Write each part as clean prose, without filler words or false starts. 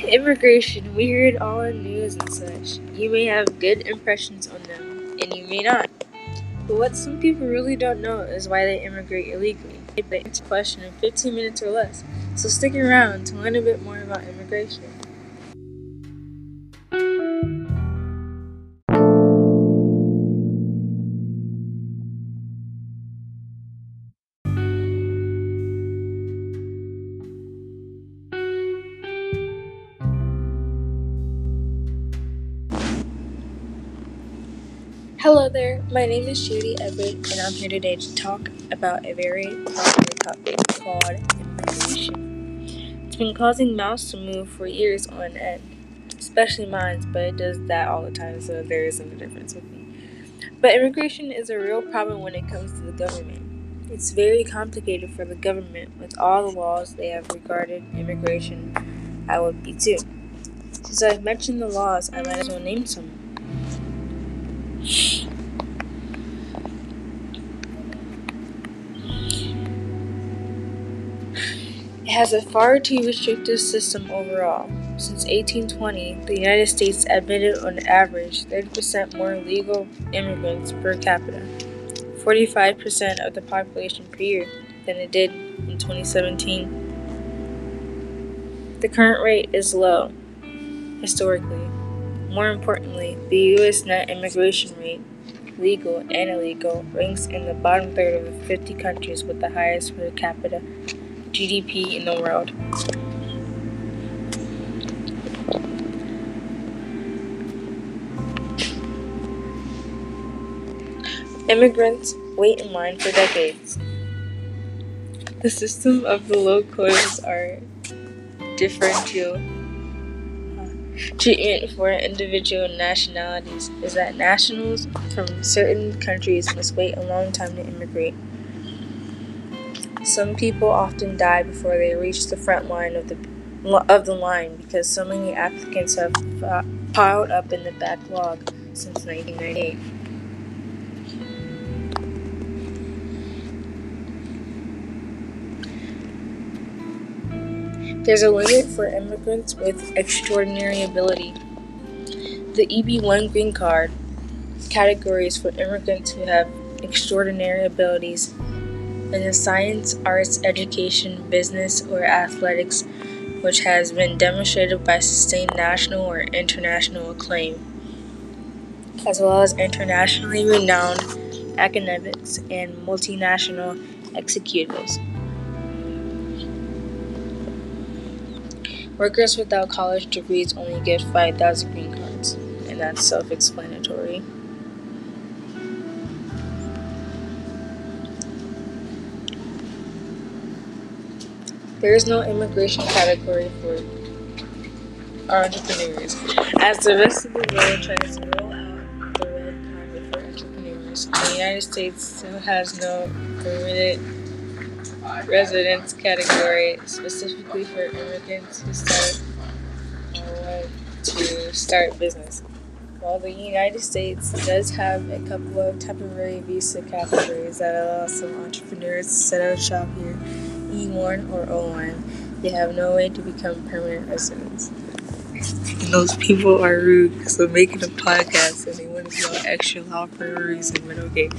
Immigration, we hear it all in news and such. You may have good impressions on them, and you may not. But what some people really don't know is why they immigrate illegally. They answer the question in 15 minutes or less, so stick around to learn a bit more about immigration. Hello there, my name is Judy Everett, and I'm here today to talk about a very popular topic called immigration. It's been causing mouths to move for years on end, especially mine, but it does that all the time, so there isn't a difference with me. But immigration is a real problem when it comes to the government. It's very complicated for the government with all the laws they have regarding immigration. I would be too. Since I've mentioned the laws, I might as well name some. It has a far too restrictive system overall. Since 1820, the United States admitted on average 30% more legal immigrants per capita, 45% of the population per year, than it did in 2017. The current rate is low, historically. More importantly, the U.S. net immigration rate, legal and illegal, ranks in the bottom third of the 50 countries with the highest per capita GDP in the world. Immigrants wait in line for decades. The system of the low quotas are differential treatment for individual nationalities is that nationals from certain countries must wait a long time to immigrate. Some people often die before they reach the front line of the line because so many applicants have piled up in the backlog since 1998. There's a limit for immigrants with extraordinary ability. The EB-1 green card categories for immigrants who have extraordinary abilities in the science, arts, education, business, or athletics, which has been demonstrated by sustained national or international acclaim, as well as internationally renowned academics and multinational executives. Workers without college degrees only get 5,000 green cards, and that's self-explanatory. There is no immigration category for entrepreneurs. As the rest of the world tries to roll out the red carpet for entrepreneurs, the United States still has no permanent residence category specifically for immigrants who start or want to start business. While the United States does have a couple of temporary visa categories that allow some entrepreneurs to set up shop here, E1 or O1, they have no way to become permanent residents. And those people are rude because they're making a podcast and they want to be on extra loud for a reason, but okay.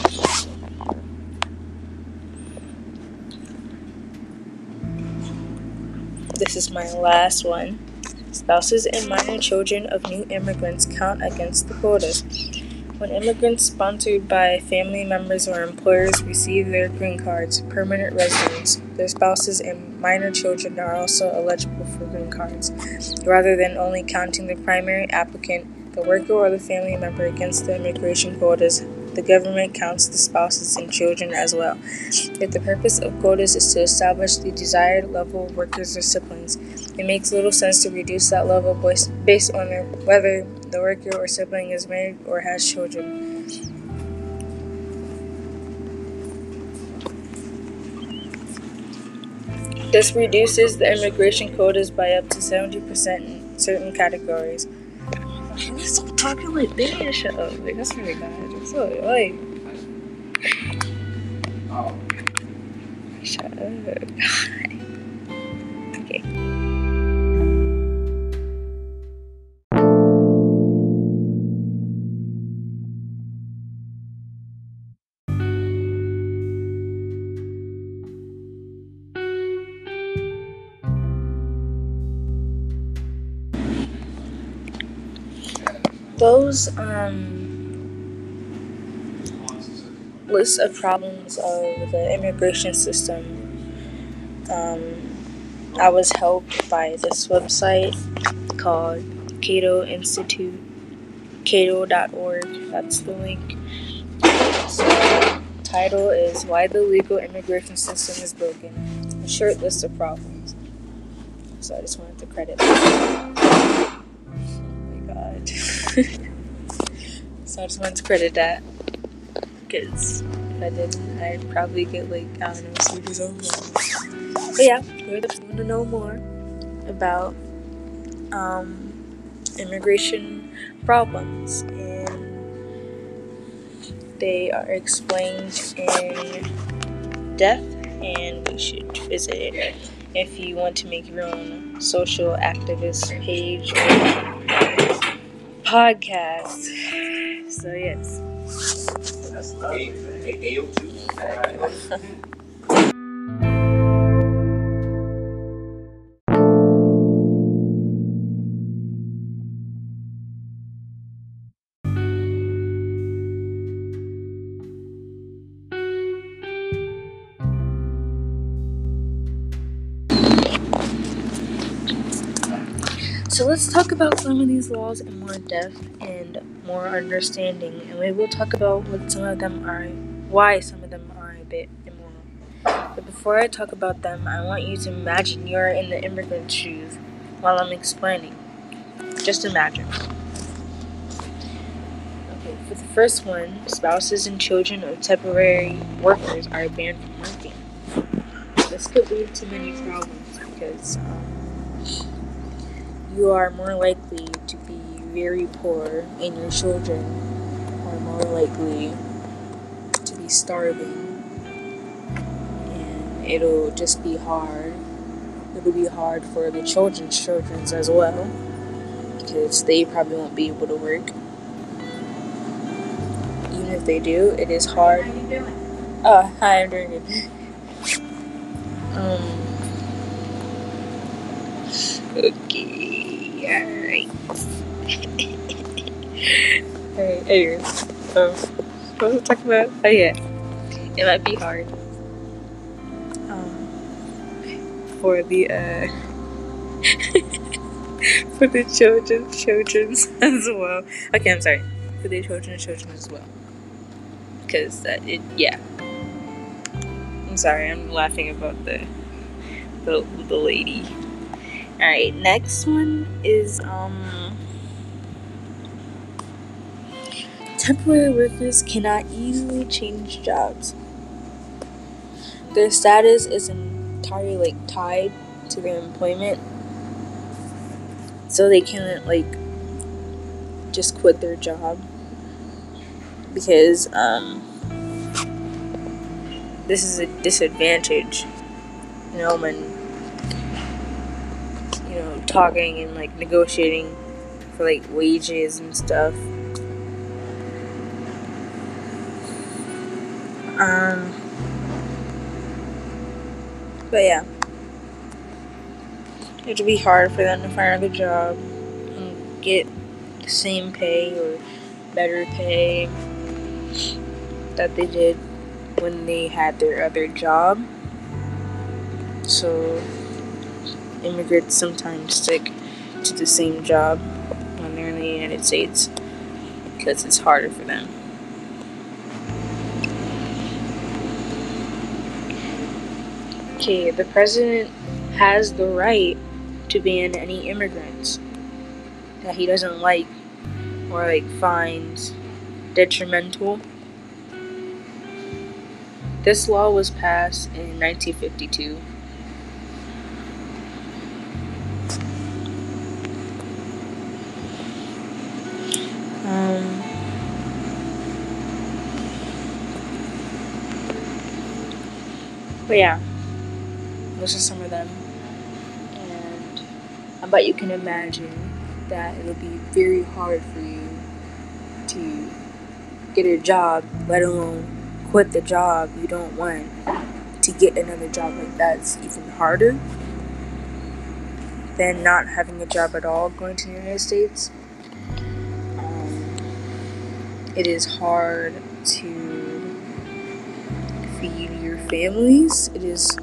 This is my last one. Spouses and minor children of new immigrants count against the quotas. When immigrants sponsored by family members or employers receive their green cards, permanent residents, their spouses and minor children are also eligible for green cards. Rather than only counting the primary applicant, the worker or the family member against the immigration quotas, the government counts the spouses and children as well. If the purpose of quotas is to establish the desired level of workers or siblings, it makes little sense to reduce that level based on whether the worker or sibling is married or has children. This reduces the immigration quotas by up to 70% in certain categories. Stop talking like this. Shut up. Like, that's really bad. It's so, like... Shut up. Okay. Those list of problems of the immigration system, I was helped by this website called Cato Institute, cato.org. That's the link. So, title is Why the Legal Immigration System is Broken. A short list of problems. So I just wanted to credit that. Oh my god. So I just wanted to credit that. Because if I didn't, I'd probably get series over. But yeah, we're just want to know more about immigration problems, and they are explained in depth, and you should visit it if you want to make your own social activist page or podcast. So yes. So let's talk about some of these laws in more depth and more understanding, and we will talk about what some of them are, why some of them are a bit immoral. But before I talk about them, I want you to imagine you're in the immigrant shoes while I'm explaining. Just imagine. Okay, for the first one, spouses and children of temporary workers are banned from working. This could lead to many problems because you are more likely to be very poor, and your children are more likely to be starving, and it'll just be hard. It'll be hard for the children's as well, because they probably won't be able to work. Even if they do, it is hard. How you doing? Oh, hi, I'm doing good. Okay, alright. Alright, anyways. What was I talking about? Oh yeah. It might be hard. For the for the children's as well. Okay, I'm sorry. For the children as well. Because yeah. I'm sorry, I'm laughing about the lady. Alright, next one is temporary workers cannot easily change jobs. Their status is entirely tied to their employment, so they can't just quit their job, because this is a disadvantage, when talking and negotiating for wages and stuff. But yeah, it'll be hard for them to find another job and get the same pay or better pay that they did when they had their other job. So immigrants sometimes stick to the same job when they're in the United States because it's harder for them. Okay, the president has the right to ban any immigrants that he doesn't like or finds detrimental. This law was passed in 1952. But yeah, those are some of them, and I bet you can imagine that it'll be very hard for you to get a job, let alone quit the job you don't want to get another job. That's even harder than not having a job at all going to the United States. it is hard to feed your families. It is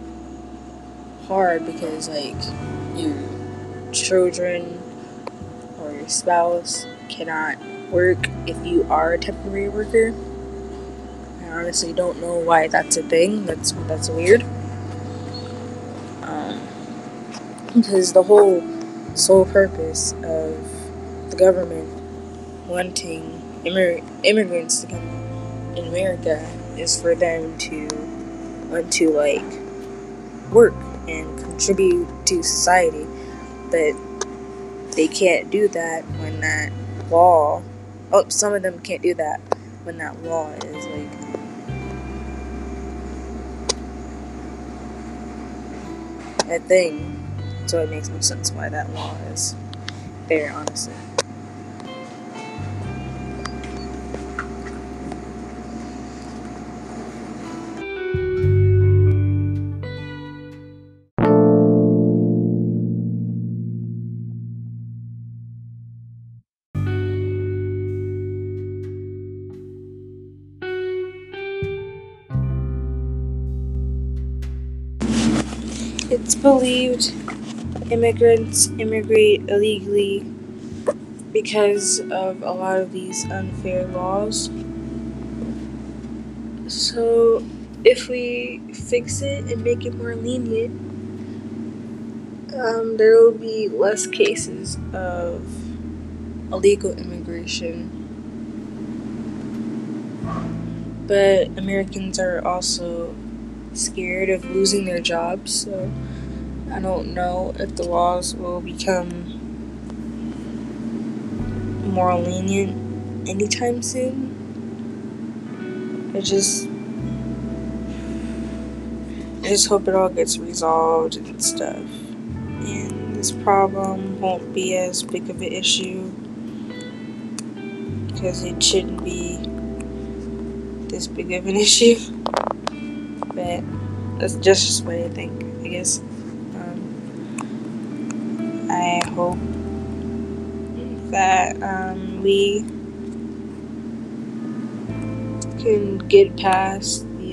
hard because, like, your children or your spouse cannot work if you are a temporary worker. I honestly don't know why that's a thing. That's weird. Because the whole sole purpose of the government wanting immigrants to come in America is for them to want to, like, work and contribute to society, but they can't do that when that law. Some of them can't do that when that law is, like, a thing. So it makes no sense why that law is there, honestly. It's believed immigrants immigrate illegally because of a lot of these unfair laws. So if we fix it and make it more lenient, there will be less cases of illegal immigration. But Americans are also scared of losing their jobs, so I don't know if the laws will become more lenient anytime soon. I just hope it all gets resolved and stuff, and this problem won't be as big of an issue, because it shouldn't be this big of an issue. But that's just what I think, I guess. I hope that we can get past the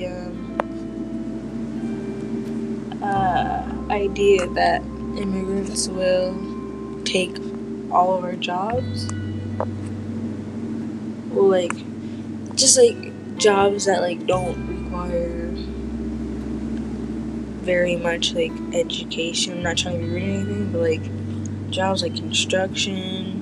idea that immigrants will take all of our jobs. Well, like, just like jobs that, like, don't require very much, like, education. I'm not trying to be rude or anything, but, like, jobs like construction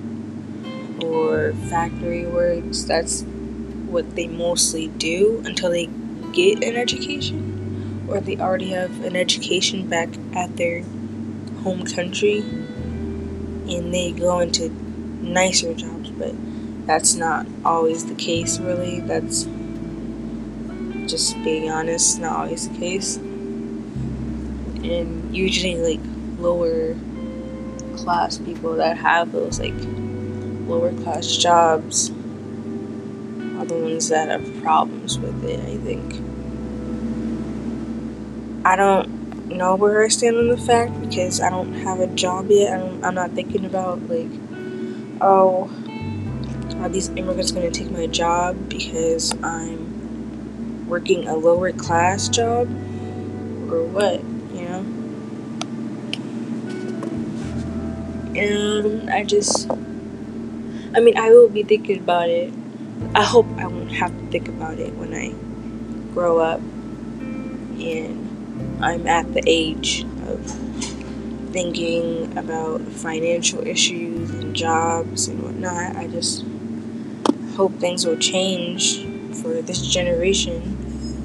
or factory works, that's what they mostly do until they get an education, or they already have an education back at their home country and they go into nicer jobs. But that's not always the case, really. That's just being honest, not always the case. And usually, like, lower class people that have those, like, lower class jobs are the ones that have problems with it, I think. I don't know where I stand on the fact, because I don't have a job yet. I'm not thinking about, like, are these immigrants going to take my job because I'm working a lower class job, or what, you know? And I will be thinking about it. I hope I won't have to think about it when I grow up and I'm at the age of thinking about financial issues and jobs and whatnot. I just hope things will change for this generation.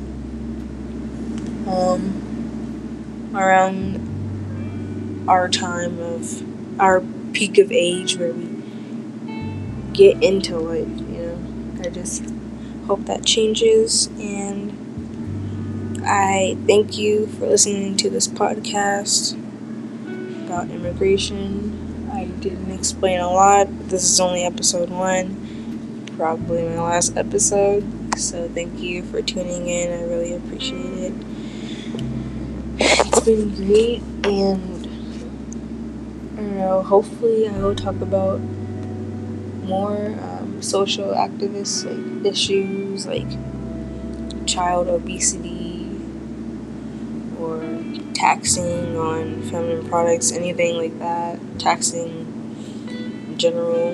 Around our time of our peak of age where we get into life, you know. I just hope that changes, and I thank you for listening to this podcast about immigration. I didn't explain a lot. This is only episode 1, probably my last episode, so thank you for tuning in. I really appreciate it. It's been great, and I don't know, hopefully I will talk about more social activists, like issues like child obesity or taxing on feminine products, anything like that, taxing in general.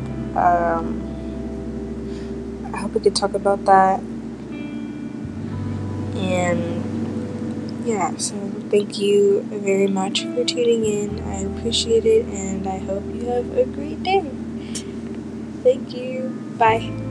I hope we could talk about that. And yeah, so thank you very much for tuning in. I appreciate it, and I hope you have a great day. Thank you. Bye.